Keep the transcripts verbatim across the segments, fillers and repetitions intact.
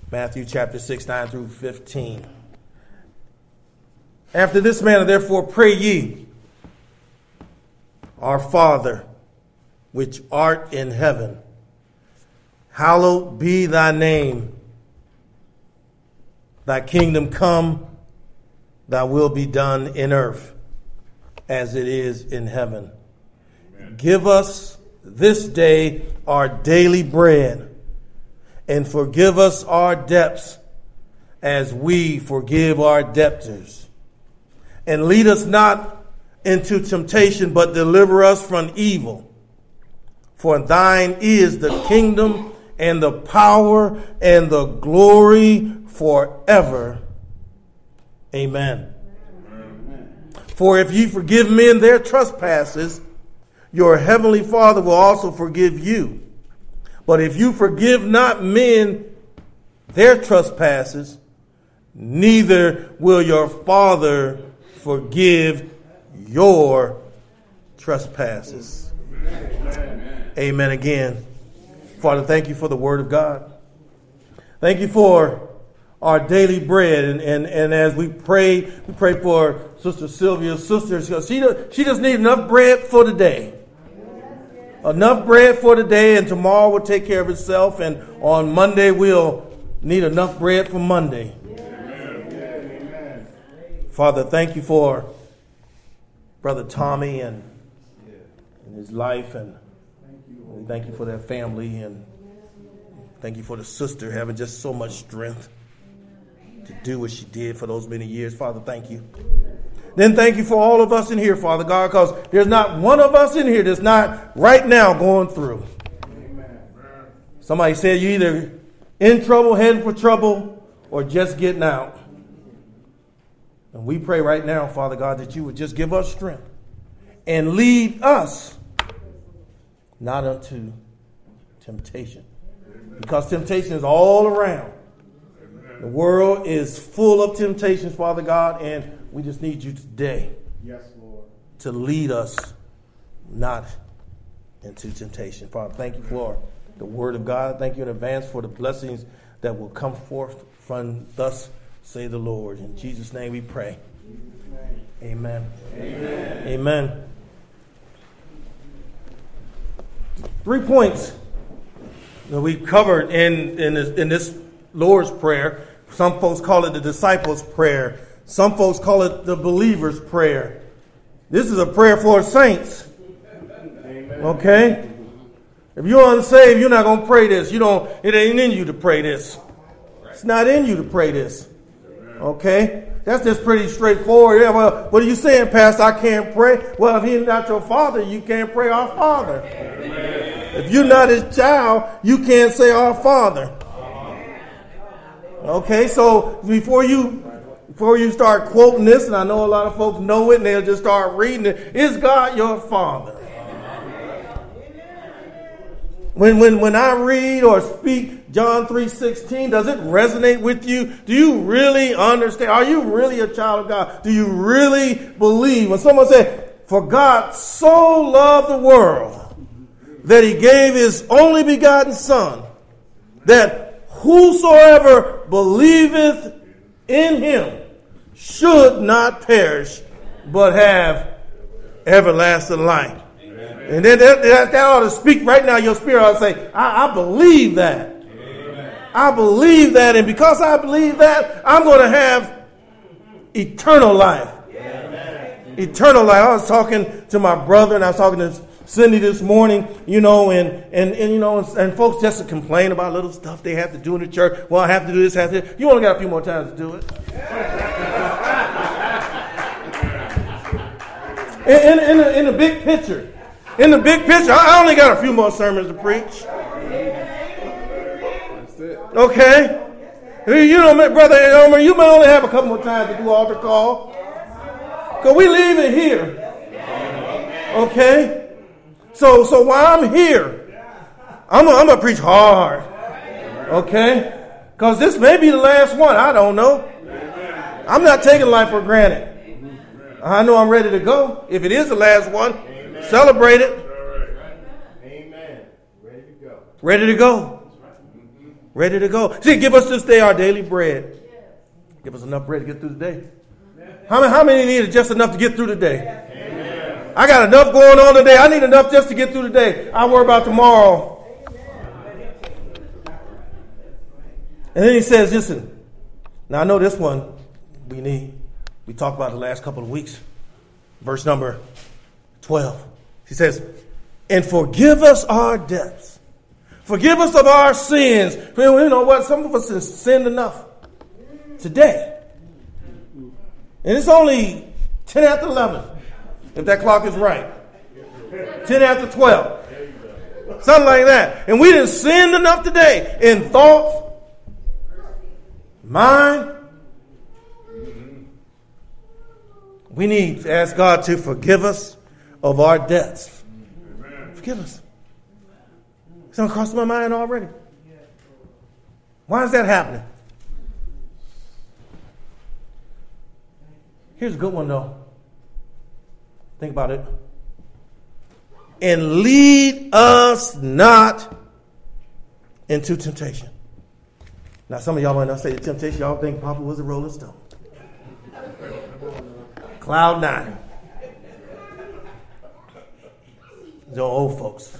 Matthew chapter six, nine through fifteen. After this manner, therefore, pray ye, Our Father, which art in heaven, hallowed be thy name. Thy kingdom come, thy will be done in earth as it is in heaven. Amen. Give us this day our daily bread, and forgive us our debts as we forgive our debtors. And lead us not into temptation, but deliver us from evil. For thine is the kingdom and the power and the glory forever. Amen. Amen. For if ye forgive men their trespasses, your heavenly Father will also forgive you. But if you forgive not men their trespasses, neither will your Father forgive your trespasses. Amen. Amen again. Father, thank you for the word of God. Thank you for our daily bread. And, and, and as we pray, we pray for Sister Sylvia's sister. She, she just needs enough bread for today. Enough bread for today, and tomorrow will take care of itself. And on Monday, we'll need enough bread for Monday. Amen. Father, thank you for Brother Tommy and, and his life. And we thank you for their family. And thank you for the sister having just so much strength to do what she did for those many years. Father, thank you. Then thank you for all of us in here, Father God, because there's not one of us in here that's not right now going through. Amen. Somebody said you're either in trouble, heading for trouble, or just getting out. And we pray right now, Father God, that you would just give us strength and lead us not unto temptation. Because temptation is all around. The world is full of temptations, Father God, and we just need you today, yes, Lord, to lead us not into temptation. Father, thank you for the word of God. Thank you in advance for the blessings that will come forth from thus say the Lord. In Jesus' name we pray. Amen. Amen. Amen. Three points that we covered in, in, this, in this Lord's Prayer. Some folks call it the disciples' prayer. Some folks call it the believer's prayer. This is a prayer for saints. Amen. Okay? If you're unsaved, you're not going to pray this. You don't. It ain't in you to pray this. It's not in you to pray this. Okay? That's just pretty straightforward. Yeah, well, what are you saying, Pastor? I can't pray. Well, if he's not your father, you can't pray our Father. Amen. If you're not his child, you can't say our Father. Okay, so before you before you start quoting this, and I know a lot of folks know it, and they'll just start reading it, is God your Father? When when when I read or speak John three sixteen, does it resonate with you? Do you really understand? Are you really a child of God? Do you really believe? When someone said, "For God so loved the world that he gave his only begotten Son, that whosoever believeth in him should not perish, but have everlasting life." Amen. And then that, that, that ought to speak right now. Your spirit ought to say, I, I believe that. Amen. I believe that. And because I believe that, I'm going to have eternal life. Amen. Eternal life. I was talking to my brother, and I was talking to Cindy this morning, you know, and, and, and you know, and, and folks just to complain about little stuff they have to do in the church. Well, I have to do this, have to do this. You only got a few more times to do it. in, in, in, the, in the big picture, in the big picture, I only got a few more sermons to preach. Okay? You know, brother Elmer, you may only have a couple more times to do altar call. Because we leave it here. Okay? So, so while I'm here, I'm going to preach hard. Okay? Because this may be the last one. I don't know. I'm not taking life for granted. I know I'm ready to go. If it is the last one, Amen. Celebrate it. Amen. Ready to go. Ready to go. Ready to go. See, give us this day our daily bread. Give us enough bread to get through the day. How many, how many need just enough to get through the day? Amen. I got enough going on today. I need enough just to get through the day. I'll worry about tomorrow. And then he says, listen, now I know this one we need. We talked about it the last couple of weeks. Verse number twelve. He says, and forgive us our debts. Forgive us of our sins. You know what? Some of us have sinned enough today. And it's only ten after eleven, if that clock is right. ten after twelve. Something like that. And we done sinned enough today in thought, mind. We need to ask God to forgive us of our debts. Forgive us. It's going to cross my mind already. Why is that happening? Here's a good one, though. Think about it. And lead us not into temptation. Now, some of y'all might not say the temptation. Y'all think Papa was a Rolling Stone. Cloud nine. Those old folks.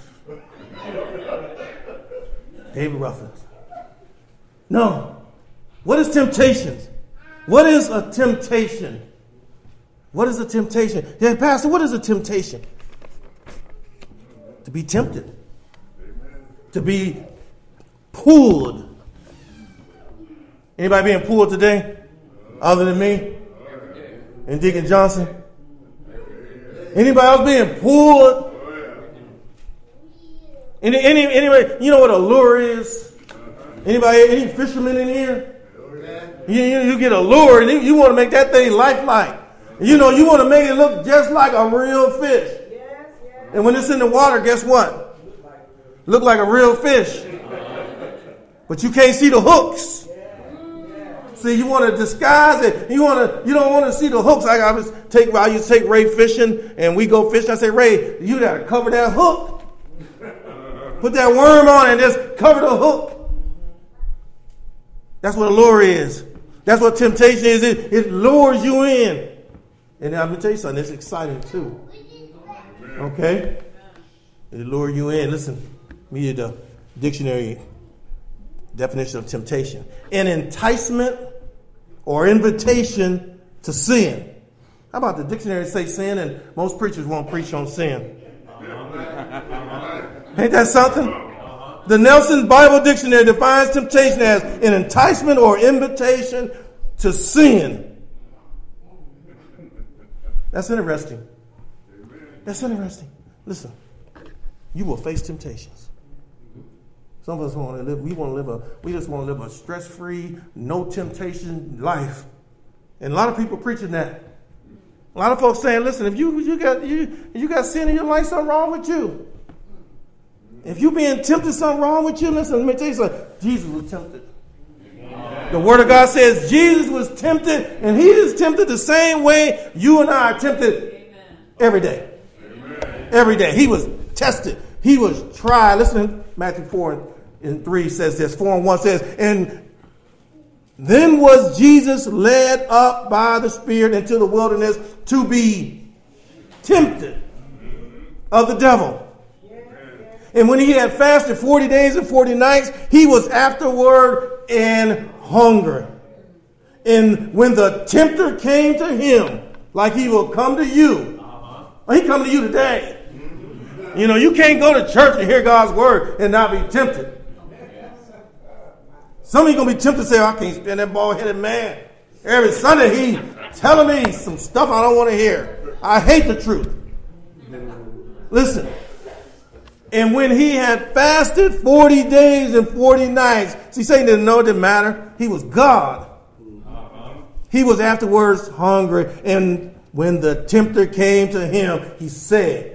David Ruffin. No. What is temptations? What is a temptation? What is a temptation? Yeah, Pastor, what is a temptation? To be tempted. Amen. To be pulled. Anybody being pulled today? Other than me? And Deacon Johnson? Anybody else being pulled? Any, any, anyway, you know what a lure is? Anybody, any fishermen in here? You, you, you get a lure and you want to make that thing lifelike. You know, you want to make it look just like a real fish. And when it's in the water, guess what? Look like a real fish. But you can't see the hooks. See, you want to disguise it. You want to. You don't want to see the hooks. I, I was take. I used to take Ray fishing, and we go fishing. I say, Ray, you got to cover that hook. Put that worm on it and just cover the hook. That's what a lure is. That's what temptation is. It, it lures you in. And I'm going to tell you something. It's exciting too. Okay? It lure you in. Listen, me the dictionary definition of temptation. An enticement or invitation to sin. How about the dictionary say sin, and most preachers won't preach on sin. Ain't that something? The Nelson Bible Dictionary defines temptation as an enticement or invitation to sin. That's interesting. That's interesting. Listen, you will face temptations. Some of us want to live. We want to live a. We just want to live a stress-free, no temptation life. And a lot of people preaching that. A lot of folks saying, "Listen, if you you got you you got sin in your life, something wrong with you. If you being tempted, something wrong with you. Listen, let me tell you something. Jesus was tempted. The Word of God says Jesus was tempted, and He is tempted the same way you and I are tempted. Amen. Every day. Amen. Every day. He was tested. He was tried. Listen, Matthew four and three says this. four and one says, and then was Jesus led up by the Spirit into the wilderness to be tempted of the devil. And when he had fasted forty days and forty nights, he was afterward in hunger. And when the tempter came to him, like he will come to you, uh-huh. he come to you today. Mm-hmm. You know, you can't go to church and hear God's word and not be tempted. Some of you going to be tempted to say, oh, I can't stand that bald-headed man. Every Sunday he telling me some stuff I don't want to hear. I hate the truth. Listen. And when he had fasted forty days and forty nights, see, Satan didn't know it didn't matter. He was God. Uh-huh. He was afterwards hungry. And when the tempter came to him, he said,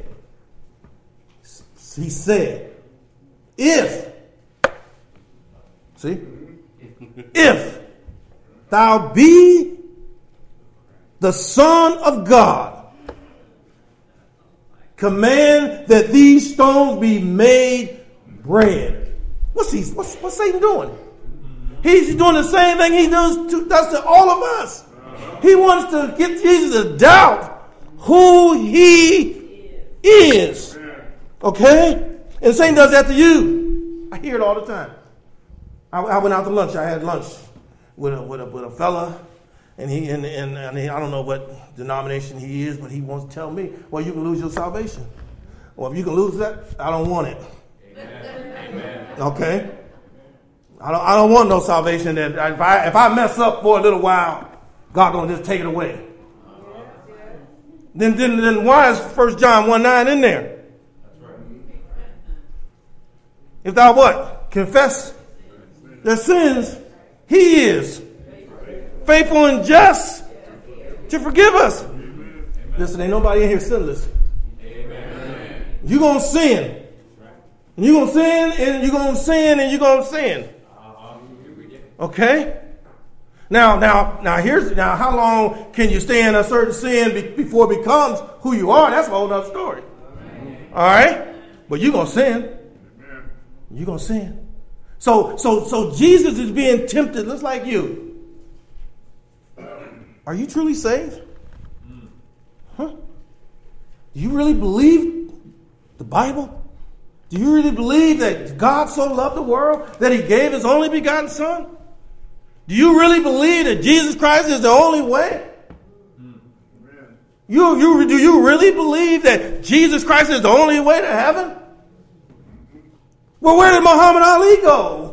he said, if, see, if thou be the Son of God, command that these stones be made bread. What's he? What's, what's Satan doing? He's doing the same thing he does to, does to all of us. He wants to get Jesus to doubt who he is. Okay? And Satan does that to you. I hear it all the time. I, I went out to lunch. I had lunch with a, with a, with a fella. And he and, and, and he, I don't know what denomination he is, but he wants to tell me, well, you can lose your salvation. Well, if you can lose that, I don't want it. Amen. Okay? I don't I don't want no salvation that if I if I mess up for a little while, God gonna just take it away. Then then then why is First John one nine in there? If thou what? Confess their sins, he is faithful and just to forgive us. Amen. Listen, ain't nobody in here sinless. You're going to sin. You're going to sin and you're going to sin and you're going to sin. Okay? Now, now, now here's, now how long can you stay in a certain sin be, before it becomes who you are? That's a whole other story. All right? But you're going to sin. You're going to sin. So, so, so Jesus is being tempted just like you. Are you truly saved? Huh? Do you really believe the Bible? Do you really believe that God so loved the world that he gave his only begotten son? Do you really believe that Jesus Christ is the only way? You, you, do you really believe that Jesus Christ is the only way to heaven? Well, where did Muhammad Ali go?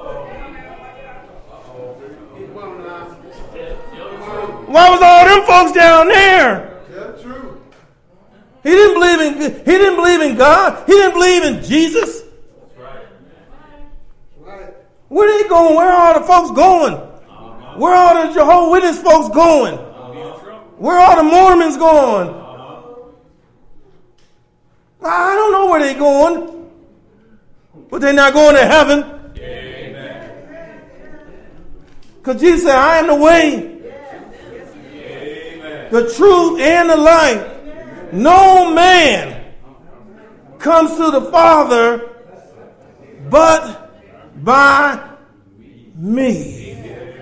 Why was all them folks down there? That's true. He didn't believe in he didn't believe in God. He didn't believe in Jesus. That's right. Right. Where are they going? Where are all the folks going? Uh-huh. Where are all the Jehovah's Witness folks going? Uh-huh. Where are the Mormons going? Uh-huh. I don't know where they're going. But they're not going to heaven. Amen. Because Jesus said, I am the way, the truth, and the life. No man comes to the Father but by me.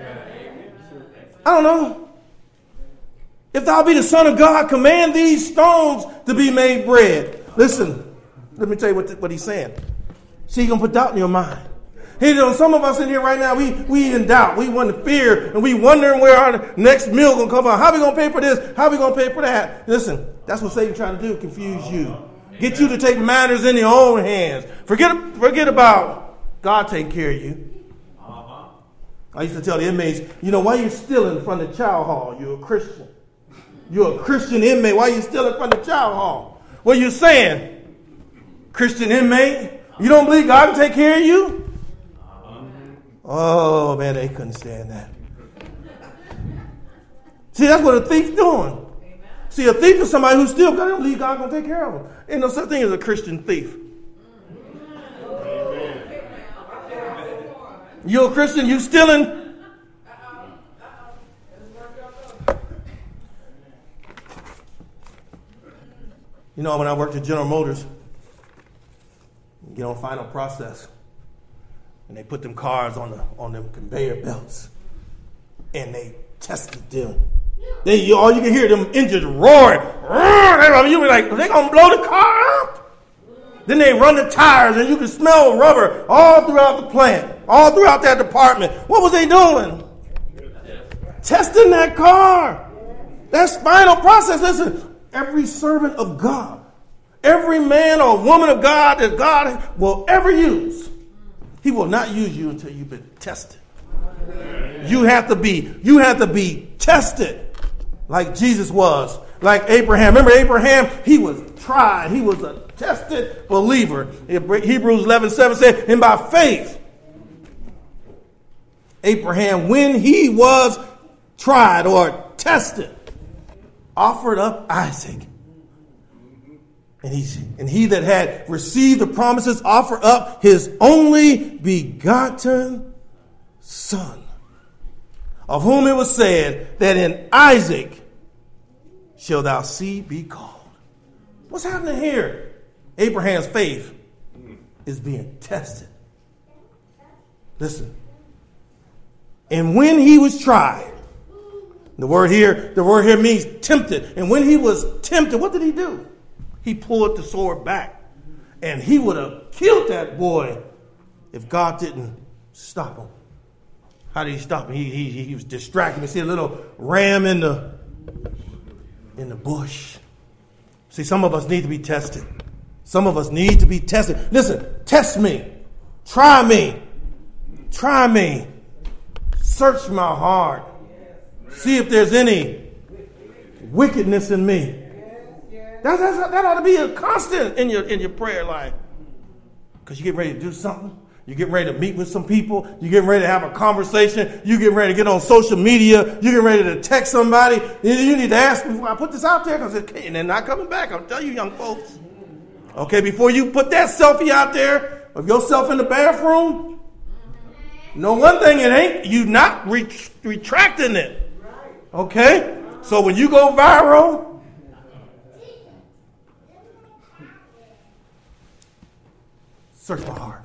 I don't know. If thou be the Son of God, command these stones to be made bread. Listen, let me tell you what, what he's saying. See, he's going to put doubt in your mind. He, some of us in here right now, we, we in doubt. We want to fear, and we wondering where our next meal going to come from. How are we going to pay for this? How are we going to pay for that? Listen, that's what Satan's trying to do, confuse you. Get you to take matters in your own hands. Forget, forget about God taking care of you. Uh-huh. I used to tell the inmates, you know, why are you stealing from the child hall? You're a Christian. You're a Christian inmate. Why are you stealing from the child hall? What are you saying? Christian inmate, you don't believe God can take care of you? Oh, man, they couldn't stand that. See, that's what a thief's doing. See, a thief is somebody who still doesn't believe God's going to take care of them. Ain't no such thing as a Christian thief. You're a Christian, you stealing. You know, when I worked at General Motors, you get on final process. And they put them cars on the on them conveyor belts, and they tested them. They all you can hear them engines roaring. You be like, are they gonna blow the car up? Then they run the tires, and you can smell rubber all throughout the plant, all throughout that department. What was they doing? Testing that car. That's final process. Listen, every servant of God, every man or woman of God that God will ever use, he will not use you until you've been tested. You have to be, you have to be tested like Jesus was, like Abraham. Remember Abraham? He was tried. He was a tested believer. Hebrews eleven seven said, and by faith, Abraham, when he was tried or tested, offered up Isaac. And, he's, and he that had received the promises offered up his only begotten son, of whom it was said that in Isaac shall thou seed be called. What's happening here? Abraham's faith is being tested. Listen, And when he was tried, the word here, the word here means tempted. And when he was tempted, what did he do? He pulled the sword back. And he would have killed that boy if God didn't stop him. How did he stop him? He, he, he was distracted. You see a little ram in the, in the bush. See, some of us need to be tested. Some of us need to be tested. Listen, test me. Try me. Try me. Search my heart. See if there's any wickedness in me. That, that, that ought to be a constant in your in your prayer life. Because you get ready to do something. You get ready to meet with some people. You get ready to have a conversation. You get ready to get on social media. You get ready to text somebody. You need to ask before I put this out there because they're not coming back. I'll tell you, young folks. Okay, before you put that selfie out there of yourself in the bathroom, know one thing, it ain't you not re- retracting it. Okay? So when you go viral, search my heart.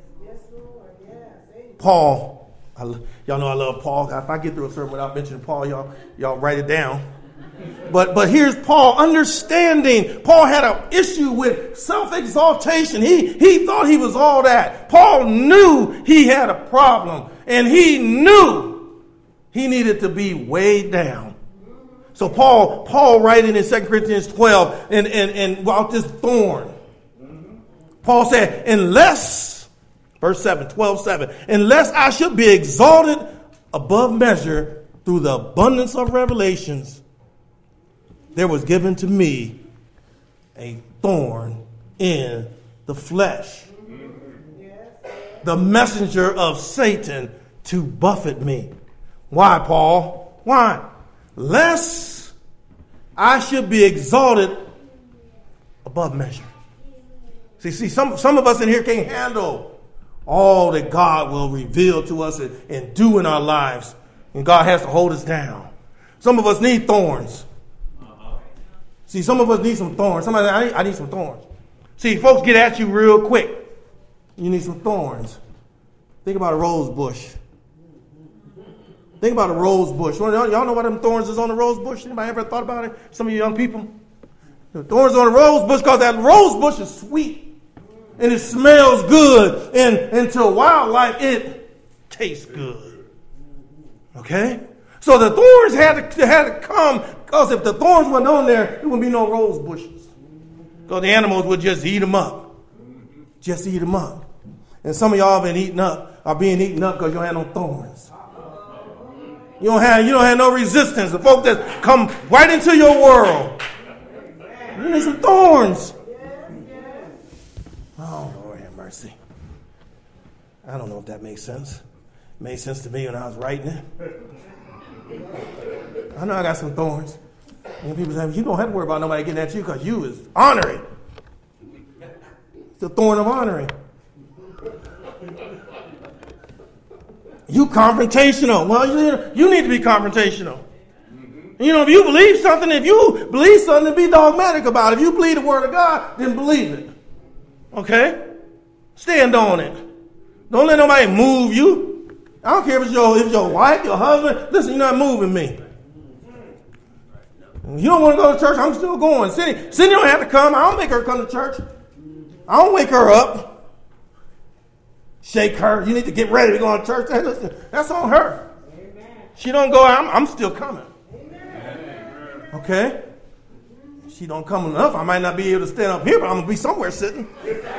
Paul, I, y'all know I love Paul. If I get through a sermon without mentioning Paul, y'all, y'all write it down. But but here's Paul understanding. Paul had an issue with self-exaltation. He, he thought he was all that. Paul knew he had a problem. And he knew he needed to be weighed down. So Paul, Paul writing in Second Corinthians twelve, and, and, and about this thorn. Paul said, unless, verse seven, twelve seven, unless I should be exalted above measure through the abundance of revelations, there was given to me a thorn in the flesh, the messenger of Satan to buffet me. Why, Paul? Why? Lest I should be exalted above measure. See, see, some, some of us in here can't handle all that God will reveal to us and, and do in our lives. And God has to hold us down. Some of us need thorns. See, some of us need some thorns. Somebody, I need, I need some thorns. See, folks get at you real quick. You need some thorns. Think about a rose bush. Think about a rose bush. Y'all know what them thorns is on the rose bush? Anybody ever thought about it? Some of you young people? The thorns on the rose bush because that rose bush is sweet. And it smells good. And, and to wildlife, it tastes good. Okay? So the thorns had to, had to come because if the thorns weren't on there, there wouldn't be no rose bushes. Because the animals would just eat them up. Just eat them up. And some of y'all have been eaten up, are being eaten up because you don't have no thorns. You don't have, you don't have no resistance. The folk that come right into your world. You need some thorns. Oh, Lord have mercy. I don't know if that makes sense. It made sense to me when I was writing it. I know I got some thorns. And people say, you don't have to worry about nobody getting at you because you is honoring. It's the thorn of honoring. You confrontational. Well, you, you need to be confrontational. You know, if you believe something, if you believe something, be dogmatic about it. If you believe the word of God, then believe it. Okay? Stand on it. Don't let nobody move you. I don't care if it's your, if it's your wife, your husband. Listen, you're not moving me. If you don't want to go to church, I'm still going. Cindy, Cindy don't have to come. I don't make her come to church. I don't wake her up. Shake her. You need to get ready to go to church. Hey, listen, that's on her. Amen. She don't go, I'm, I'm still coming. Amen. Okay? She don't come enough. I might not be able to stand up here, but I'm going to be somewhere sitting.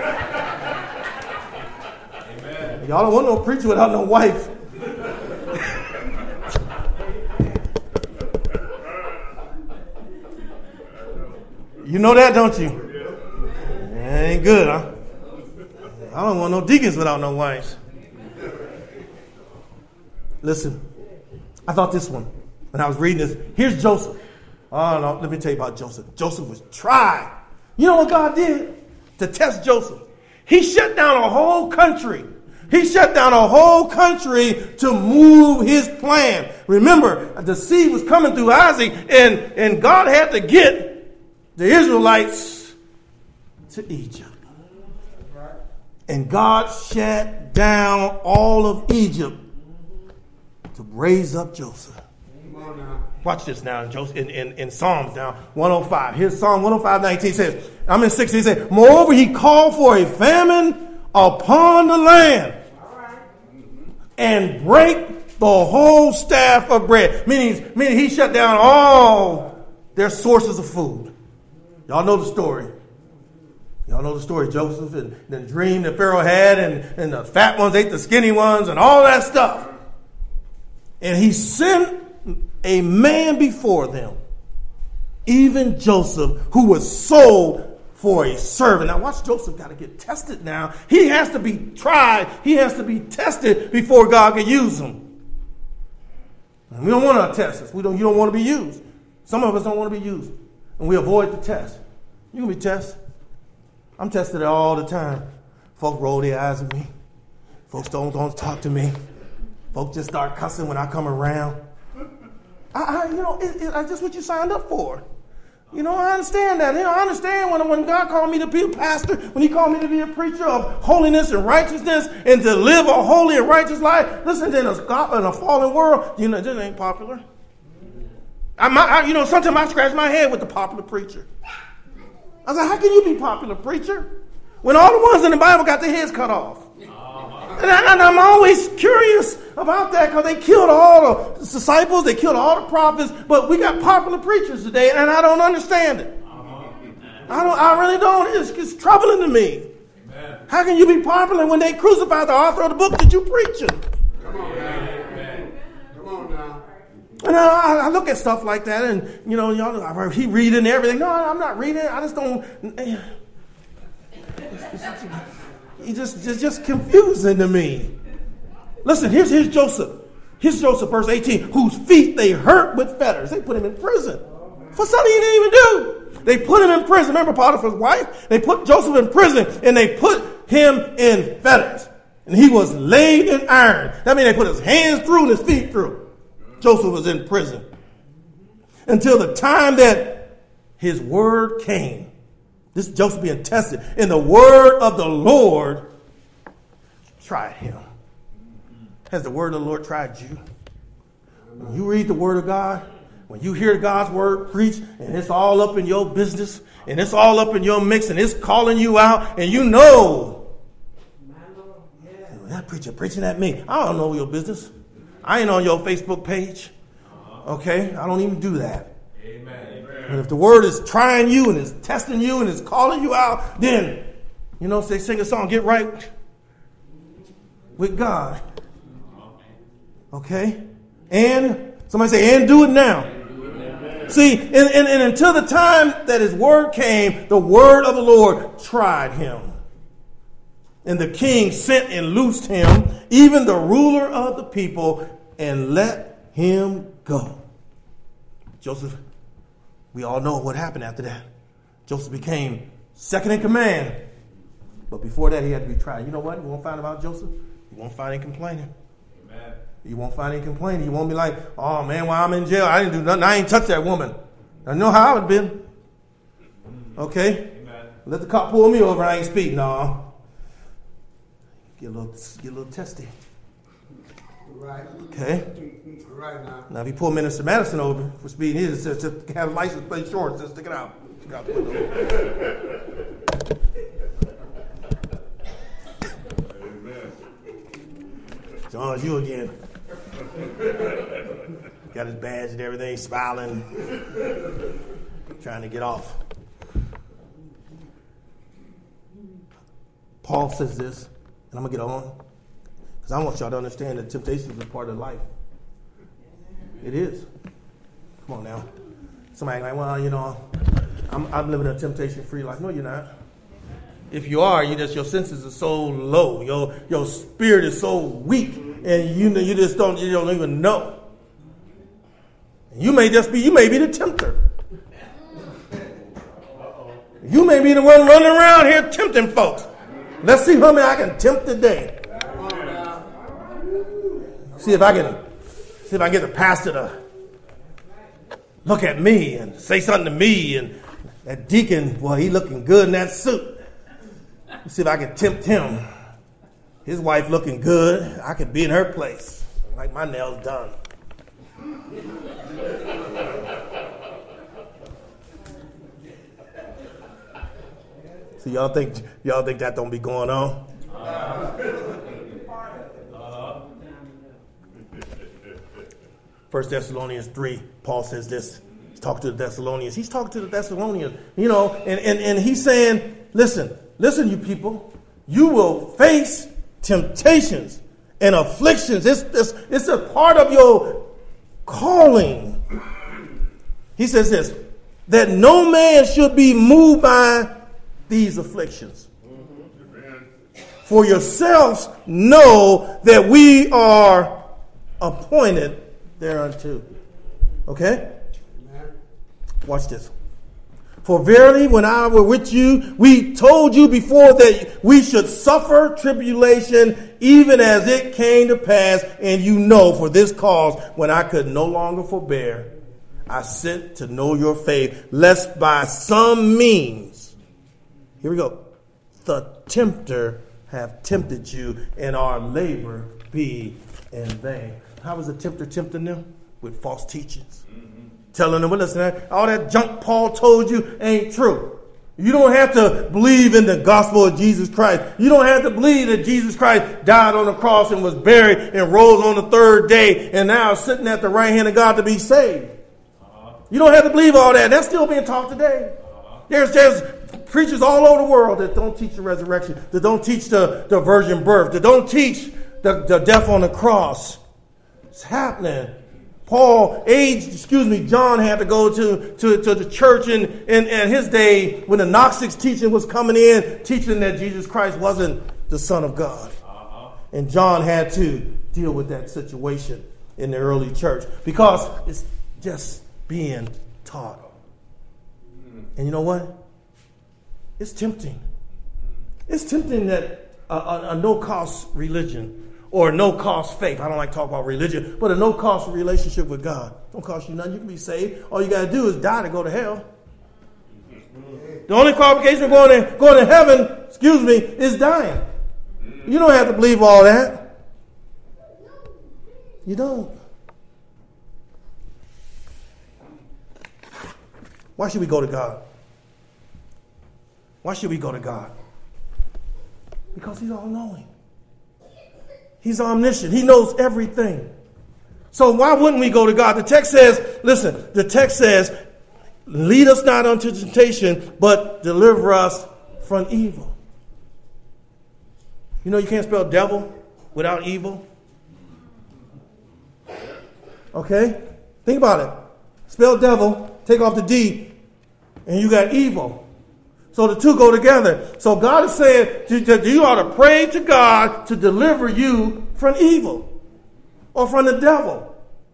Amen. Y'all don't want no preacher without no wife. You know that, don't you? That ain't good, huh? I don't want no deacons without no wives. Listen, I thought this one, when I was reading this, here's Joseph. Oh, no, let me tell you about Joseph. Joseph was tried. You know what God did to test Joseph? He shut down a whole country. He shut down a whole country to move his plan. Remember, the seed was coming through Isaac, and, and God had to get the Israelites to Egypt. And God shut down all of Egypt to raise up Joseph. Come on now. Watch this now in, Joseph, in, in, in Psalms now, one oh five. Here's Psalm one oh five, nineteen says, I'm in sixty, he says, moreover, he called for a famine upon the land and break the whole staff of bread. Meaning, meaning he shut down all their sources of food. Y'all know the story. Y'all know the story. Joseph and the dream that Pharaoh had, and, and the fat ones ate the skinny ones and all that stuff. And he sent a man before them, even Joseph, who was sold for a servant. Now watch, Joseph got to get tested now. He has to be tried. He has to be tested before God can use him. And we don't want to test us. We don't, you don't want to be used. Some of us don't want to be used. And we avoid the test. You can be tested. I'm tested all the time. Folks roll their eyes at me. Folks don't, don't talk to me. Folks just start cussing when I come around. I, I you know, it, it, that's just what you signed up for. You know, I understand that. You know, I understand when, when God called me to be a pastor, when he called me to be a preacher of holiness and righteousness and to live a holy and righteous life. Listen, in a, in a fallen world, you know, this ain't popular. I, I, you know, sometimes I scratch my head with the popular preacher. I was like, how can you be popular preacher when all the ones in the Bible got their heads cut off? And, I, and I'm always curious about that because they killed all the disciples, they killed all the prophets, but we got popular preachers today, and I don't understand it. I don't. I really don't. It's, it's troubling to me. Amen. How can you be popular when they crucified the author of the book that you're preaching? Come on now. Come on now. And I, I look at stuff like that, and you know, y'all, I've heard he reading everything. No, I'm not reading. I just don't. It's just, just, just confusing to me. Listen, here's, here's Joseph. Here's Joseph, verse eighteen, whose feet they hurt with fetters. They put him in prison for something he didn't even do. They put him in prison. Remember Potiphar's wife? They put Joseph in prison, and they put him in fetters. And he was laid in iron. That means they put his hands through and his feet through. Joseph was in prison until the time that his word came. This is Joseph being tested. And the word of the Lord tried him. Has the word of the Lord tried you? When you read the word of God, when you hear God's word preached, and it's all up in your business, and it's all up in your mix, and it's calling you out, and you know, that preacher preaching at me. I don't know your business. I ain't on your Facebook page. Okay? I don't even do that. Amen. And if the word is trying you and is testing you and is calling you out, then, you know, they sing a song, get right with God. Okay? And, somebody say, and do it now. See, and, and, and until the time that his word came, the word of the Lord tried him. And the king sent and loosed him, even the ruler of the people, and let him go. Joseph, we all know what happened after that. Joseph became second in command. But before that, he had to be tried. You know what? You won't find about Joseph? You won't find him complaining. Amen. You won't find him complaining. You won't be like, oh, man, while I'm in jail, I didn't do nothing. I ain't touched that woman. I know how I would have been. Okay? Amen. Let the cop pull me over. I ain't speak. No. Get a little, get a little testy. Right. Okay? Right now. Now, if you pull Minister Madison over for speeding, he just, just have a license plate short. Just stick it out. Stick out Amen. John, it's you again. Got his badge and everything, smiling, trying to get off. Paul says this, and I'm going to get on, because I want y'all to understand that temptation is a part of life. It is. Come on now. Somebody like, well, you know, I'm, I'm living a temptation-free life. No, you're not. If you are, you just your senses are so low, your your spirit is so weak, and you you just don't you don't even know. You may just be you may be the tempter. You may be the one running around here tempting folks. Let's see how many I can tempt today. See if I can see if I can get the pastor to look at me and say something to me, and that deacon, well, he looking good in that suit. See if I can tempt him. His wife looking good. I could be in her place. like my nails done. So y'all think y'all think that don't be going on? First Thessalonians three, Paul says this. He's talking to the Thessalonians. He's talking to the Thessalonians, you know, and, and, and he's saying, listen, listen, you people, you will face temptations and afflictions. It's, it's, it's a part of your calling. He says this, that no man should be moved by these afflictions. For yourselves know that we are appointed thereunto. Okay? Watch this. For verily, when I were with you, we told you before that we should suffer tribulation, even as it came to pass. And you know, for this cause, when I could no longer forbear, I sent to know your faith, lest by some means, here we go, the tempter have tempted you, and our labor be in vain. How was the tempter tempting them? With false teachings. Mm-hmm. Telling them, well, listen, all that junk Paul told you ain't true. You don't have to believe in the gospel of Jesus Christ. You don't have to believe that Jesus Christ died on the cross and was buried and rose on the third day and now is sitting at the right hand of God to be saved. Uh-huh. You don't have to believe all that. That's still being taught today. Uh-huh. There's there's preachers all over the world that don't teach the resurrection, that don't teach the, the virgin birth, that don't teach the, the death on the cross. It's happening. Paul, age, excuse me, John had to go to, to, to the church in, in, in his day when the Gnostics teaching was coming in, teaching that Jesus Christ wasn't the Son of God. Uh-huh. And John had to deal with that situation in the early church because it's just being taught. And you know what? It's tempting. It's tempting that a, a, a no-cost religion or no-cost faith. I don't like to talk about religion, but a no-cost relationship with God. Don't cost you nothing. You can be saved. All you got to do is die to go to hell. The only qualification of going to, going to heaven, excuse me, is dying. You don't have to believe all that. You don't. Why should we go to God? Why should we go to God? Because he's all-knowing. He's omniscient. He knows everything. So why wouldn't we go to God? The text says, listen, the text says, lead us not unto temptation, but deliver us from evil. You know you can't spell devil without evil. Okay? Think about it. Spell devil, take off the D, and you got evil. So the two go together. So God is saying that you ought to pray to God to deliver you from evil or from the devil.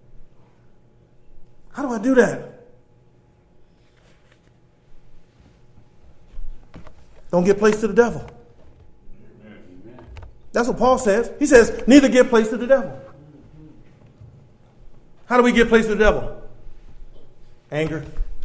How do I do that? Don't give place to the devil. That's what Paul says. He says, neither give place to the devil. How do we give place to the devil? Anger.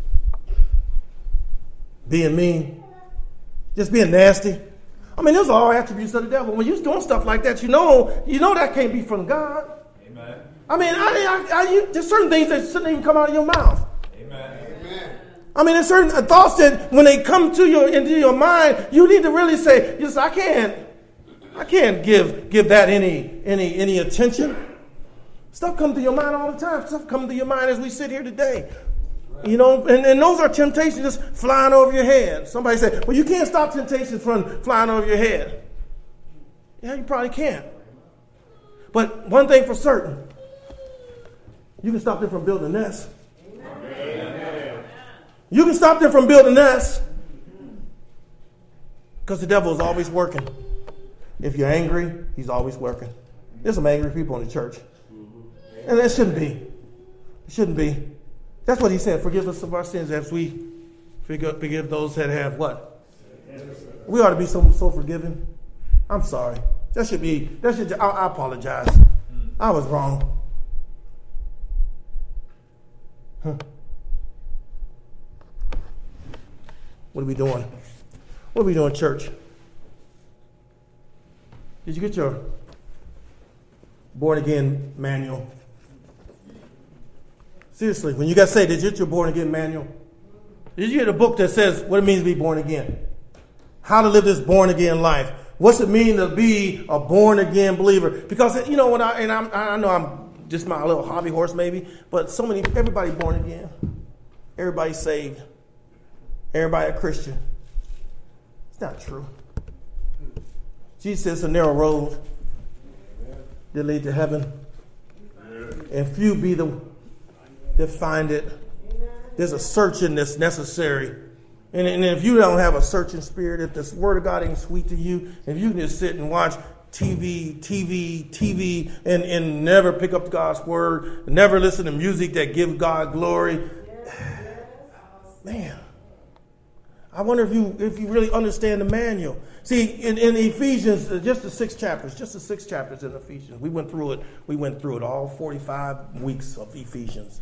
Being mean. Just being nasty. I mean, those are all attributes of the devil. When you're doing stuff like that, you know, you know that can't be from God. Amen. I mean, I, I, I, you, there's certain things that shouldn't even come out of your mouth. Amen. Amen. I mean, there's certain thoughts that when they come to your into your mind, you need to really say, "Yes, I can't, I can't give give that any any any attention." Stuff comes to your mind all the time. Stuff comes to your mind as we sit here today. You know, and, and those are temptations just flying over your head. Somebody said, well, you can't stop temptations from flying over your head. Yeah, you probably can't. But one thing for certain, you can stop them from building a nest. Amen. You can stop them from building a nest because the devil is always working. If you're angry, he's always working. There's some angry people in the church. And that shouldn't be. It shouldn't be. That's what he said. Forgive us of our sins as we forgive, forgive those that have what? We ought to be so so forgiving. I'm sorry. That should be, that should, I, I apologize. I was wrong. Huh. What are we doing? What are we doing, church? Did you get your born again manual. Seriously, when you got saved, did you get your born again manual? Did you get a book that says what it means to be born again? How to live this born again life? What's it mean to be a born again believer? Because you know what I and I'm, I know I'm just my little hobby horse maybe, but so many everybody born again, everybody saved, everybody a Christian. It's not true. Jesus says it's a narrow road that lead to heaven, and few be the that find it. There's a searching that's necessary. And, and if you don't have a searching spirit, if this word of God ain't sweet to you, if you can just sit and watch T V, T V, T V, and, and never pick up God's word, never listen to music that gives God glory, man, I wonder if you if you really understand the manual. See, in, in Ephesians, just the six chapters, just the six chapters in Ephesians, we went through it. We went through it all forty-five weeks of Ephesians.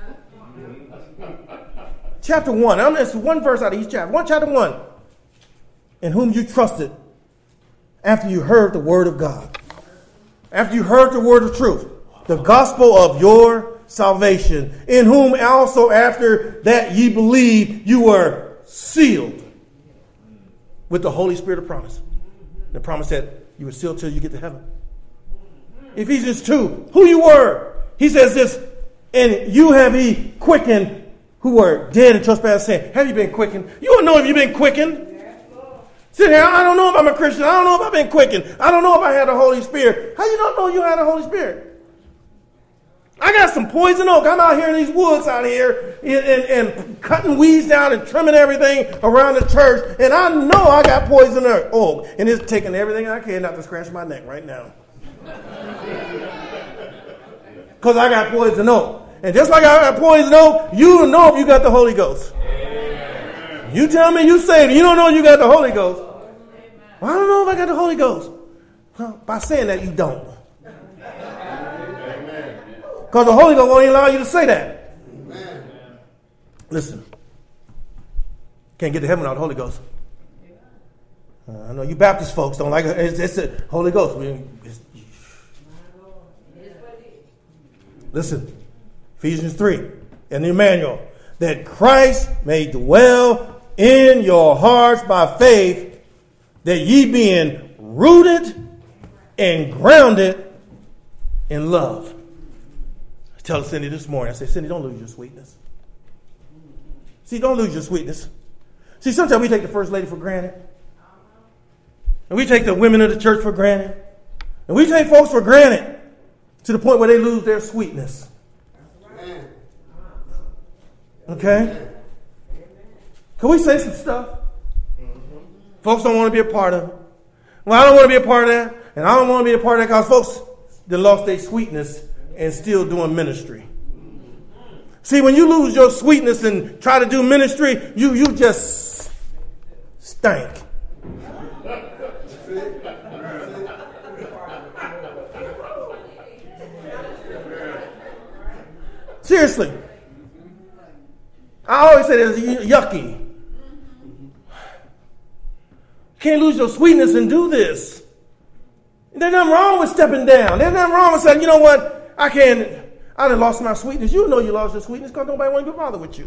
Chapter one. I'm just one verse out of each chapter. One chapter one. In whom you trusted after you heard the word of God. After you heard the word of truth. The gospel of your salvation. In whom also after that ye believed, you were sealed with the Holy Spirit of promise. The promise that you were sealed till you get to heaven. Ephesians two. Who you were. He says this. And you have he quickened who were dead in trespass sin. Have you been quickened? You don't know if you've been quickened. Sit here, I don't know if I'm a Christian. I don't know if I've been quickened. I don't know if I had the Holy Spirit. How you don't know you had the Holy Spirit? I got some poison oak. I'm out here in these woods out here and, and, and cutting weeds down and trimming everything around the church. And I know I got poison oak. And it's taking everything I can not to scratch my neck right now. Because I got poison oak. And just like I got poison oak, you know if you got the Holy Ghost. Amen. You tell me you saved, you don't know you got the Holy Ghost. Well, I don't know if I got the Holy Ghost. Well, by saying that, you don't. Because the Holy Ghost won't even allow you to say that. Amen. Listen. Can't get to heaven without the Holy Ghost. Uh, I know you Baptist folks don't like it. It's, it's the Holy Ghost. It's, listen. Ephesians three, in the Emmanuel, that Christ may dwell in your hearts by faith, that ye being rooted and grounded in love. I tell Cindy this morning, I say, Cindy, don't lose your sweetness. See, don't lose your sweetness. See, sometimes we take the First Lady for granted. And we take the women of the church for granted. And we take folks for granted to the point where they lose their sweetness. Okay? Can we say some stuff? Mm-hmm. Folks don't want to be a part of it. Well, I don't want to be a part of that. And I don't want to be a part of that because folks, they lost their sweetness and still doing ministry. See, when you lose your sweetness and try to do ministry, you, you just stink. Seriously. I always say it's yucky. You can't lose your sweetness and do this. There's nothing wrong with stepping down. There's nothing wrong with saying, you know what, I can't, I done lost my sweetness. You know you lost your sweetness because nobody wants to bother with you.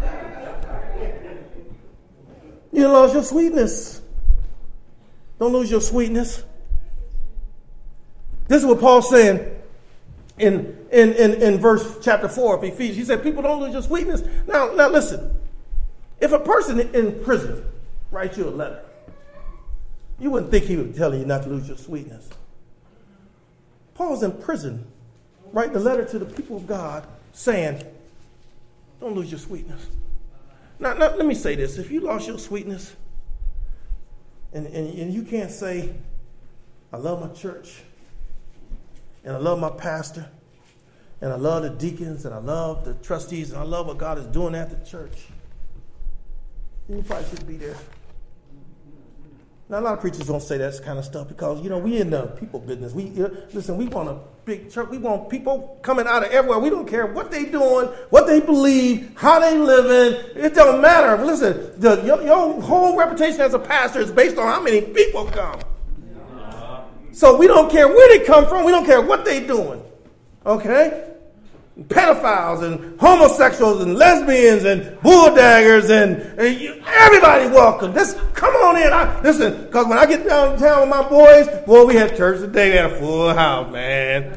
You done lost your sweetness. Don't lose your sweetness. This is what Paul's saying in In, in, in verse chapter four of Ephesians. He said, people don't lose your sweetness. Now, now listen. If a person in prison writes you a letter, you wouldn't think he would tell you not to lose your sweetness. Paul's in prison, writing a letter to the people of God saying, don't lose your sweetness. Now, now let me say this. If you lost your sweetness and, and, and you can't say, I love my church and I love my pastor, and I love the deacons, and I love the trustees, and I love what God is doing at the church, then you probably shouldn't be there. Now, a lot of preachers don't say that kind of stuff because, you know, we in the people business. We uh, listen, we want a big church. We want people coming out of everywhere. We don't care what they doing, what they believe, how they living. It don't matter. Listen, the, your, your whole reputation as a pastor is based on how many people come. So we don't care where they come from. We don't care what they doing. Okay? Pedophiles and homosexuals and lesbians and bulldaggers and, and you, everybody welcome. Just come on in. I, listen, because when I get downtown with my boys, boy, we had church today. We had a full house, man.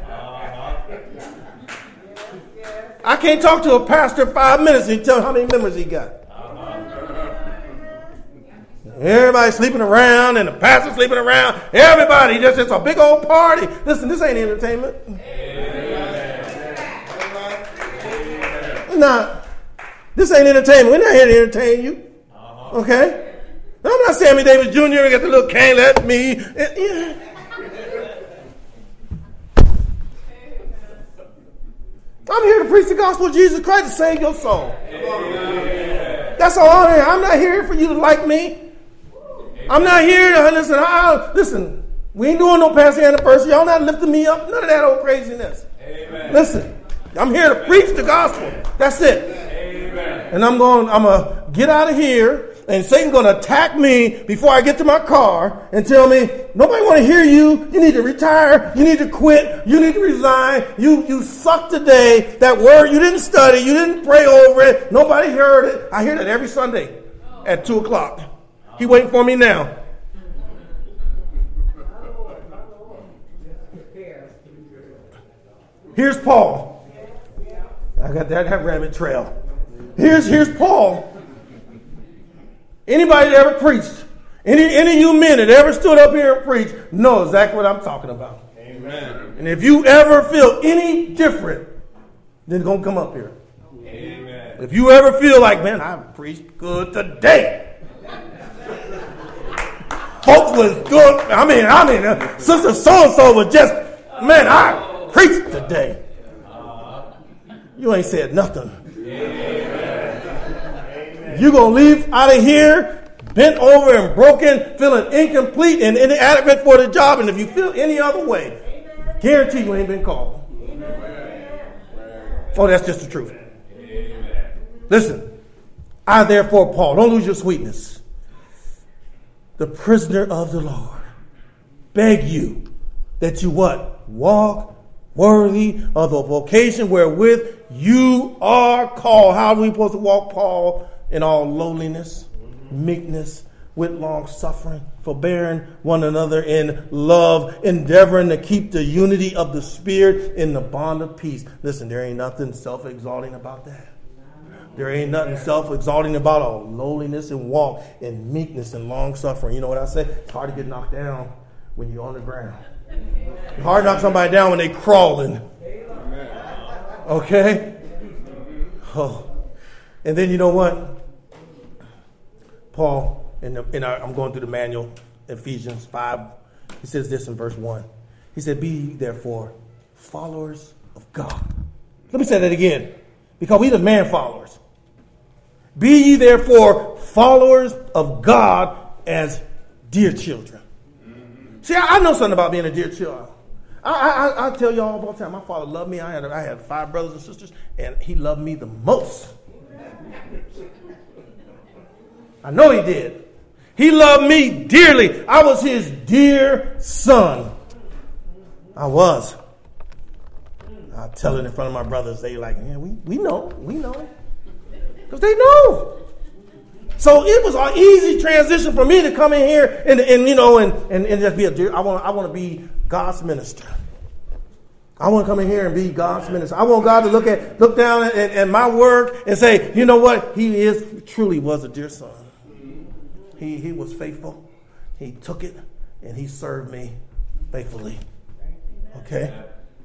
I can't talk to a pastor five minutes and tell how many members he got. Everybody sleeping around and the pastor sleeping around. Everybody, just it's a big old party. Listen, this ain't entertainment. Nah, this ain't entertainment. We're not here to entertain you. Okay? I'm not Sammy Davis Junior and got the little can't let me. I'm here to preach the gospel of Jesus Christ to save your soul. That's all I'm here. I'm not here for you to like me. I'm not here to listen. I, listen, we ain't doing no passing anniversary. Y'all not lifting me up. None of that old craziness. Amen. Listen, I'm here to preach the gospel. That's it. Amen. And I'm going. I'm gonna get out of here. And Satan's going to attack me before I get to my car and tell me, nobody want to hear you. You need to retire. You need to quit. You need to resign. You you suck today. That word you didn't study. You didn't pray over it. Nobody heard it. I hear that every Sunday at two o'clock. He waiting for me now. Here's Paul. I got that, that rabbit trail. Here's here's Paul. Anybody that ever preached, any any of you men that ever stood up here and preached, know exactly what I'm talking about. Amen. And if you ever feel any different, then don't come up here. Amen. If you ever feel like, man, I preached good today. Folks was good. I mean, I mean, uh, Sister So-and-so was just, man, I preached today. You ain't said nothing. You're going to leave out of here bent over and broken, feeling incomplete and inadequate for the job. And if you feel any other way, guarantee you ain't been called. Oh, that's just the truth. Listen, I therefore, Paul, don't lose your sweetness, the prisoner of the Lord, beg you that you what? Walk worthy of the vocation wherewith you are called. How are we supposed to walk, Paul? In all lowliness, meekness, with long suffering, forbearing one another in love, endeavoring to keep the unity of the Spirit in the bond of peace. Listen, there ain't nothing self-exalting about that. There ain't nothing self-exalting about all lowliness and walk and meekness and long suffering. You know what I say? It's hard to get knocked down when you're on the ground. It's hard to knock somebody down when they're crawling. Okay? Oh. And then you know what? Paul, in, the, in our, I'm going through the manual, Ephesians five, he says this in verse one. He said, be ye therefore followers of God. Let me say that again, because we the man followers. Be ye therefore followers of God as dear children. Mm-hmm. See, I, I know something about being a dear child. I, I, I tell you all the time, my father loved me. I had, I had five brothers and sisters, and he loved me the most. I know he did. He loved me dearly. I was his dear son. I was. I tell it in front of my brothers. They like, yeah, we, we know. We know. Because they know. So it was an easy transition for me to come in here and, and you know, and, and, and just be a dear. I want, I want to be God's minister. I want to come in here and be God's minister. I want God to look at, look down at, at my work and say, you know what? He is truly was a dear son. He he was faithful. He took it and he served me faithfully. Okay?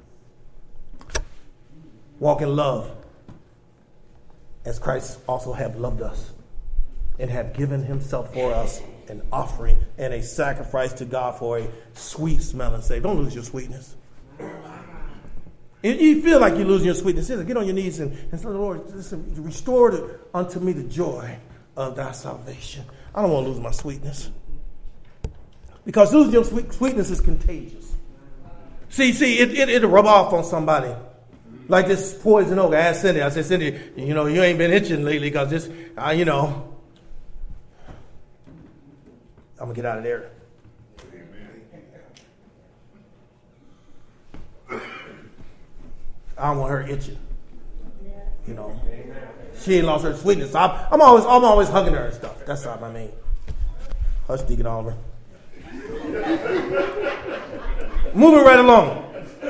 Walk in love as Christ also have loved us and have given himself for us an offering and a sacrifice to God for a sweet smelling savor. Don't lose your sweetness. If you feel like you're losing your sweetness, get on your knees and, and say, Lord, listen, restore unto me the joy of thy salvation. I don't want to lose my sweetness. Because losing your sweet, sweetness is contagious. See, see, it, it, it'll rub off on somebody. Like this poison oak. I asked Cindy, I said, Cindy, you know, you ain't been itching lately because this, uh, you know, I'm going to get out of there. I don't want her itching. You know, she ain't lost her sweetness. So I'm, I'm always, I'm always hugging her and stuff. That's what I mean. Hush, Deacon Oliver. Moving right along.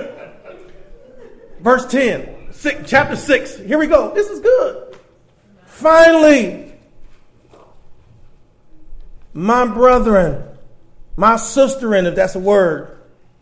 Verse ten, six, chapter six. Here we go. This is good. Finally, my brethren, my sisterin, if that's a word,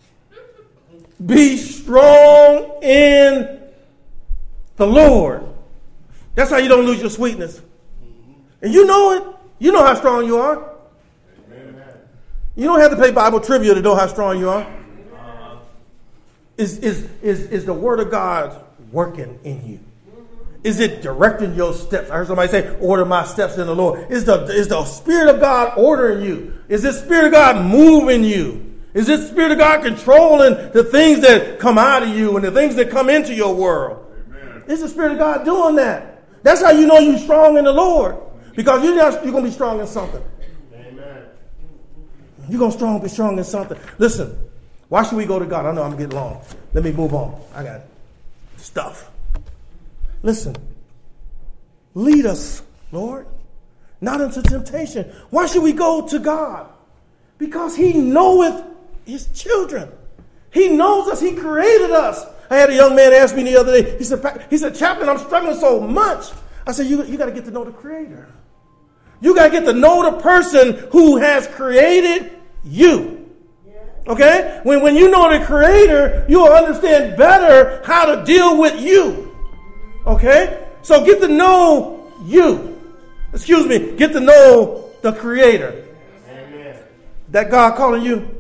be strong in the Lord. That's how you don't lose your sweetness. And you know it. You know how strong you are. Amen. You don't have to play Bible trivia to know how strong you are. Is, is, is, is the word of God working in you? Is it directing your steps? I heard somebody say, order my steps in the Lord. Is the, is the Spirit of God ordering you? Is the Spirit of God moving you? Is the Spirit of God controlling the things that come out of you and the things that come into your world? Amen. Is the Spirit of God doing that? That's how you know you're strong in the Lord. Because you're, not, you're going to be strong in something. Amen. You're going to strong, be strong in something. Listen. Why should we go to God? I know I'm getting long. Let me move on. I got stuff. Listen. Lead us, Lord, not into temptation. Why should we go to God? Because he knoweth his children. He knows us. He created us. I had a young man ask me the other day. He said, he said, Chaplain, I'm struggling so much. I said, you, you got to get to know the Creator. You got to get to know the person who has created you. Okay? When, when you know the Creator, you'll understand better how to deal with you. Okay? So get to know you. Excuse me. Get to know the Creator. Amen. That God calling you?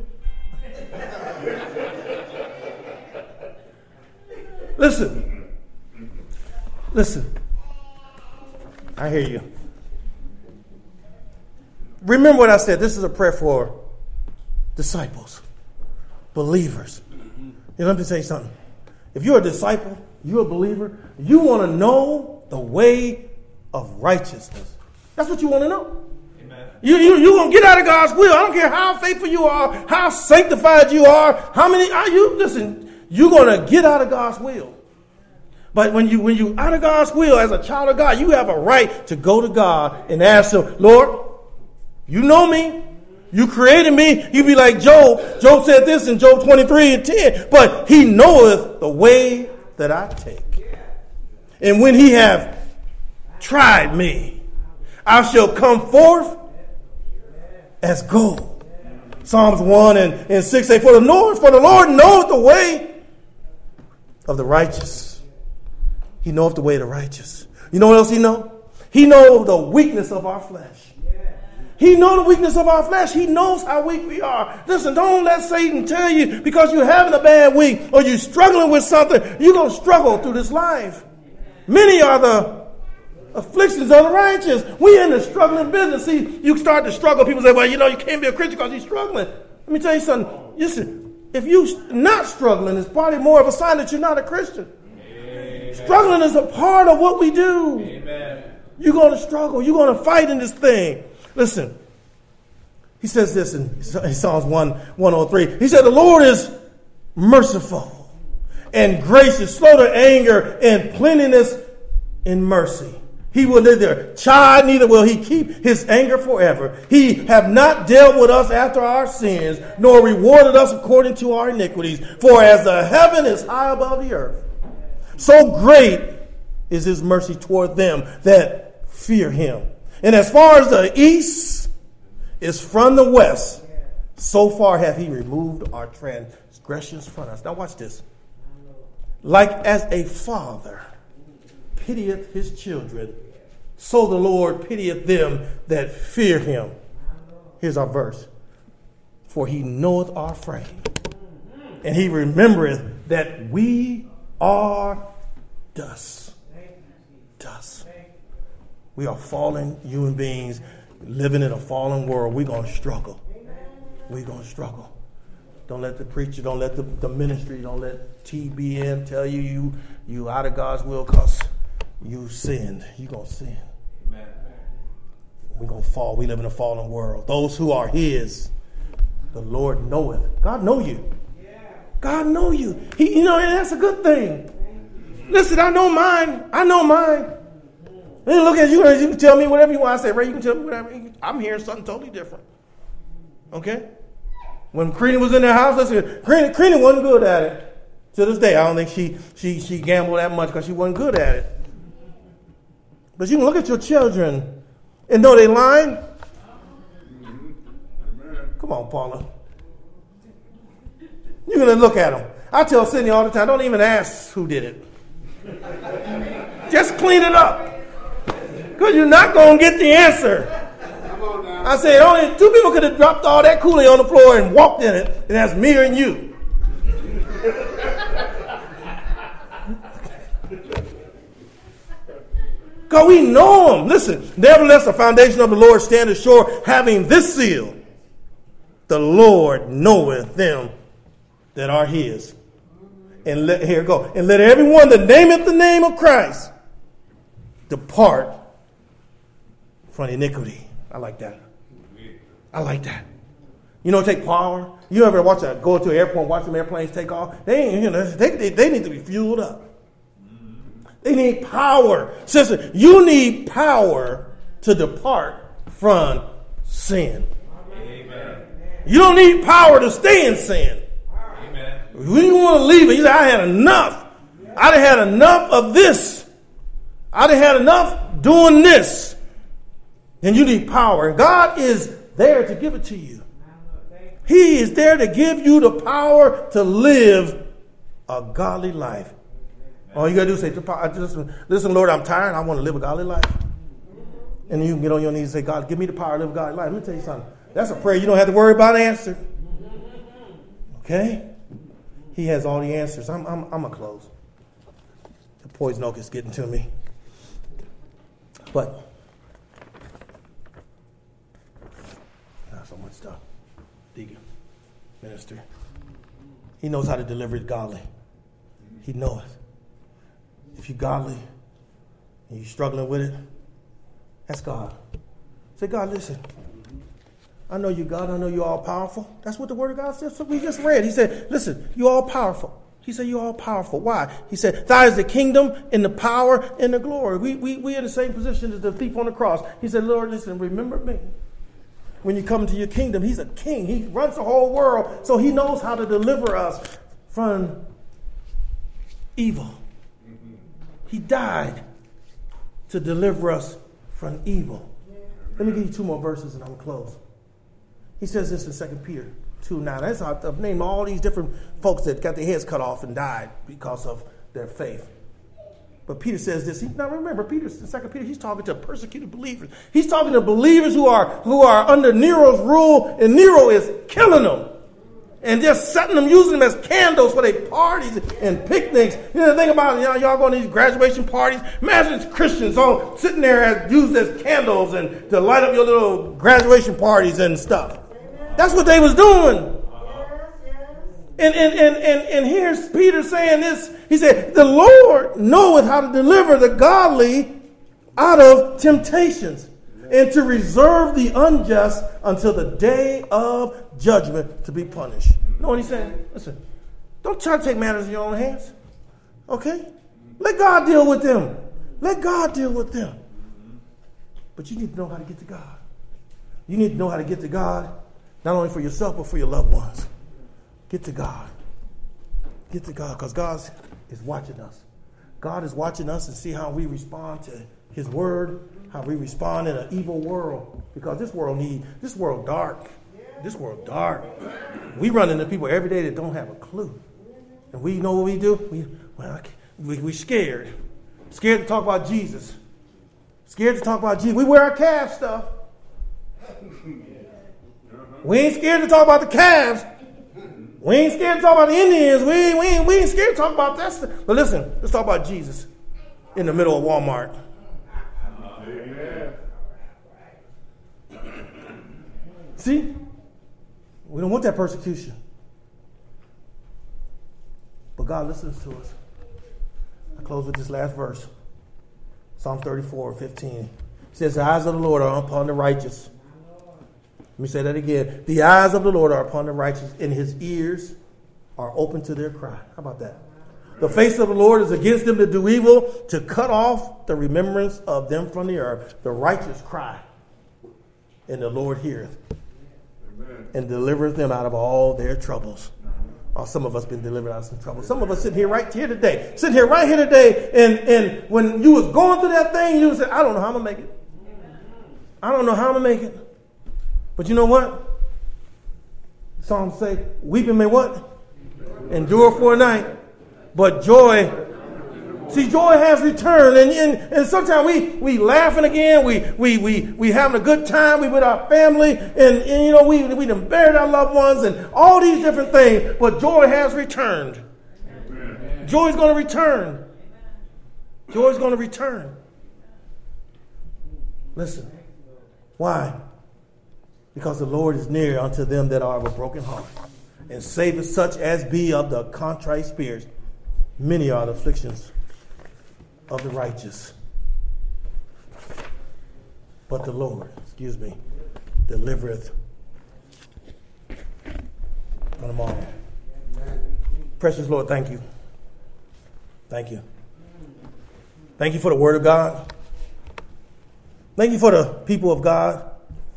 Listen. Listen. I hear you. Remember what I said. This is a prayer for disciples. Believers. You know, let me tell you something. If you're a disciple, you're a believer, you want to know the way of righteousness. That's what you want to know. Amen. You, you, you're going to get out of God's will. I don't care how faithful you are, how sanctified you are, how many are you. Listen, you're going to get out of God's will. But when you when you out of God's will as a child of God, you have a right to go to God and ask him, Lord, you know me. You created me. You be like Job. Job said this in Job twenty-three and ten. But he knoweth the way that I take. And when he have tried me, I shall come forth as gold. Psalms one and, and six say, For the Lord, for the Lord knoweth the way of the righteous. He knoweth the way of the righteous. You know what else he know? He knows the weakness of our flesh. He knows the weakness of our flesh. He knows how weak we are. Listen, don't let Satan tell you because you're having a bad week or you're struggling with something, you're going to struggle through this life. Many are the afflictions of the righteous. We're in the struggling business. See, you start to struggle. People say, well, you know, you can't be a Christian because you're struggling. Let me tell you something. Listen, if you're not struggling, it's probably more of a sign that you're not a Christian. Amen. Struggling is a part of what we do. Amen. You're going to struggle. You're going to fight in this thing. Listen, he says this in Psalms one oh three. He said, the Lord is merciful and gracious, slow to anger, and plenteous in mercy. He will neither chide, neither will he keep his anger forever. He have not dealt with us after our sins, nor rewarded us according to our iniquities. For as the heaven is high above the earth, so great is his mercy toward them that fear him. And as far as the east is from the west, so far hath he removed our transgressions from us. Now watch this. Like as a father pitieth his children, so the Lord pitieth them that fear him. Here's our verse. For he knoweth our frame, and he remembereth that we are dust. Dust. We are fallen human beings living in a fallen world. We're going to struggle. We're going to struggle. Don't let the preacher, don't let the, the ministry, don't let T B N tell you you you out of God's will because you sinned. You're going to sin. Amen. We're going to fall. We live in a fallen world. Those who are his, the Lord knoweth. God know you. God know you. He, you know, and that's a good thing. Listen, I know mine. I know mine. Then look at you, you can tell me whatever you want. I say, Ray, you can tell me whatever. I'm hearing something totally different. Okay? When Karina was in their house, listen, Karina, Karina wasn't good at it. To this day, I don't think she she she gambled that much because she wasn't good at it. But you can look at your children and know they lying. Come on, Paula. You're going to look at them. I tell Sydney all the time, don't even ask who did it. Just clean it up. Because you're not going to get the answer. I said, only two people could have dropped all that Kool-Aid on the floor and walked in it, and that's me and you. Because we know them. Listen, nevertheless, the foundation of the Lord standeth sure, having this seal. The Lord knoweth them that are his. And let, here go. And let everyone that nameth the name of Christ depart from iniquity. I like that. I like that. You know, take power. You ever watch a go to an airport and watch them airplanes take off? They ain't, you know, they, they, they need to be fueled up. They need power. Sister, you need power to depart from sin. Amen. You don't need power to stay in sin. Amen. When you want to leave it, you say, I had enough. I done had enough of this. I done had enough doing this. Then you need power. And God is there to give it to you. He is there to give you the power to live a godly life. All you got to do is say, listen, listen, Lord, I'm tired. I want to live a godly life. And then you can get on your knees and say, God, give me the power to live a godly life. Let me tell you something. That's a prayer you don't have to worry about answer. Okay? He has all the answers. I'm, I'm, I'm going to close. The poison oak is getting to me. But, not so much stuff. Deacon, minister. He knows how to deliver it godly. He knows. If you're godly and you're struggling with it, that's God. Say, God, listen. I know you, God. I know you're all powerful. That's what the Word of God says. So we just read. He said, listen, you're all powerful. He said, you're all powerful. Why? He said, thine is the kingdom and the power and the glory. We we we in the same position as the thief on the cross. He said, Lord, listen, remember me. When you come to your kingdom, he's a king. He runs the whole world. So he knows how to deliver us from evil. He died to deliver us from evil. Let me give you two more verses and I'm going to close. He says this in Second Peter two nine. That's how I've named all these different folks that got their heads cut off and died because of their faith. But Peter says this. He, now remember, Peter, in Second Peter, he's talking to persecuted believers. He's talking to believers who are who are under Nero's rule, and Nero is killing them. And just setting them, using them as candles for their parties and picnics. You know, think about it, you know, y'all go to these graduation parties. Imagine Christians all sitting there as, used as candles and to light up your little graduation parties and stuff. That's what they was doing. And, and, and, and, and here's Peter saying this. He said, the Lord knoweth how to deliver the godly out of temptations, and to reserve the unjust until the day of judgment to be punished. You know what he's saying? Listen, don't try to take matters in your own hands. Okay? Let God deal with them. Let God deal with them. But you need to know how to get to God. You need to know how to get to God, not only for yourself, but for your loved ones. Get to God. Get to God, because God is watching us. God is watching us and see how we respond to his word, how we respond in an evil world, because this world need this world dark. This world dark. We run into people every day that don't have a clue, and we know what we do. We well, we we scared, scared to talk about Jesus, scared to talk about Jesus. We wear our calf stuff. We ain't scared to talk about the calves. We ain't scared to talk about the Indians. We ain't, we ain't, we ain't scared to talk about that stuff. But listen, let's talk about Jesus in the middle of Walmart. See? We don't want that persecution. But God listens to us. I close with this last verse. Psalm thirty-four, fifteen. It says, the eyes of the Lord are upon the righteous. Let me say that again. The eyes of the Lord are upon the righteous, and his ears are open to their cry. How about that? The face of the Lord is against them that do evil, to cut off the remembrance of them from the earth. The righteous cry, and the Lord heareth, Amen. And delivereth them out of all their troubles. Oh, some of us been delivered out of some trouble. Some of us sitting here right here today, sitting here right here today, and, and when you was going through that thing, you said, I don't know how I'm going to make it. I don't know how I'm going to make it. But you know what? The Psalms say, weeping may what? Endure for a night. But joy, see, joy has returned. And, and, and sometimes we, we laughing again. We, we, we, we having a good time. We with our family. And, and you know, we, we done buried our loved ones and all these different things. But joy has returned. Amen. Joy is going to return. Joy is going to return. Listen. Why? Because the Lord is near unto them that are of a broken heart, and saveth such as be of the contrite spirits. Many are the afflictions of the righteous, but the Lord, excuse me, delivereth from them all. Precious Lord, thank you. Thank you. Thank you for the word of God. Thank you for the people of God.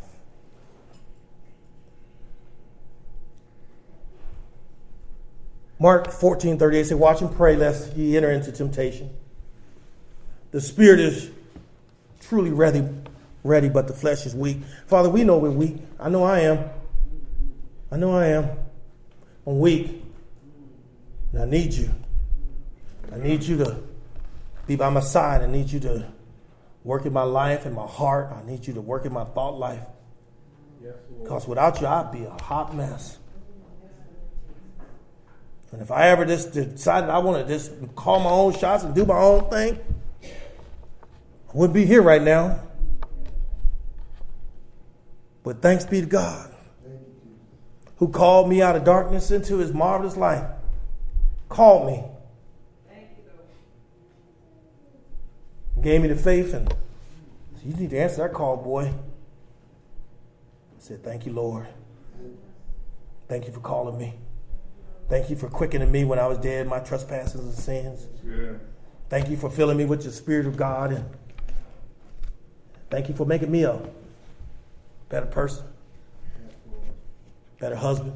Mark fourteen thirty-eight says, watch and pray lest ye enter into temptation. The spirit is truly ready, ready, but the flesh is weak. Father, we know we're weak. I know I am. I know I am. I'm weak. And I need you. I need you to be by my side. I need you to work in my life and my heart. I need you to work in my thought life. Because without you, I'd be a hot mess. And if I ever just decided I want to just call my own shots and do my own thing, I wouldn't be here right now. But thanks be to God, who called me out of darkness into his marvelous light. Called me. Gave me the faith, and said, you need to answer that call, boy. I said, thank you, Lord. Thank you for calling me. Thank you for quickening me when I was dead in my trespasses and sins. Yeah. Thank you for filling me with your Spirit of God. And thank you for making me a better person, better husband,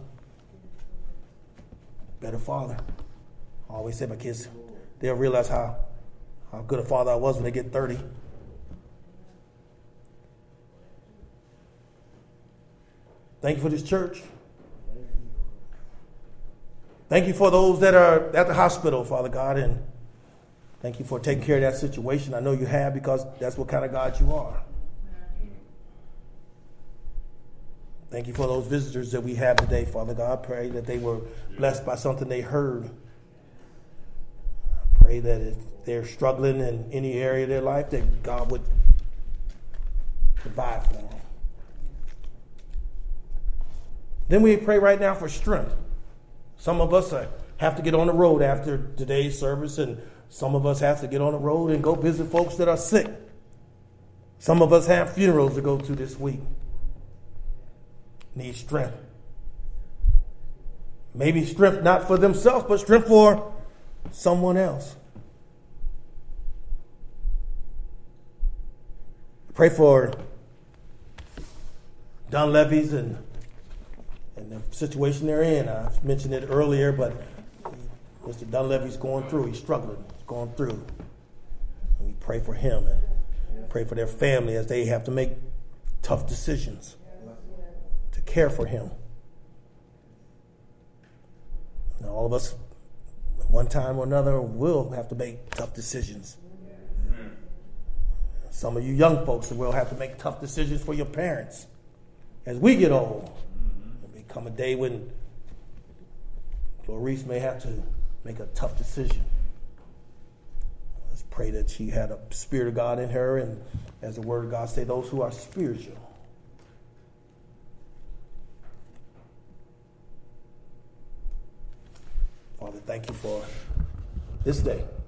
better father. I always say my kids, they'll realize how, how good a father I was when they get thirty. Thank you for this church. Thank you for those that are at the hospital, Father God, and thank you for taking care of that situation. I know you have, because that's what kind of God you are. Thank you for those visitors that we have today, Father God. I pray that they were blessed by something they heard. I pray that if they're struggling in any area of their life, that God would provide for them. Then we pray right now for strength. Some of us are, have to get on the road after today's service, and some of us have to get on the road and go visit folks that are sick. Some of us have funerals to go to this week. Need strength. Maybe strength not for themselves, but strength for someone else. Pray for Dunleavy's and and the situation they're in. I mentioned it earlier, but Mister Dunleavy's going through. He's struggling. He's going through. And we pray for him and pray for their family as they have to make tough decisions to care for him. And all of us, at one time or another, will have to make tough decisions. Some of you young folks will have to make tough decisions for your parents as we get old. Come a day when Clarice may have to make a tough decision. Let's pray that she had a Spirit of God in her, and as the Word of God say, those who are spiritual. Father, thank you for this day.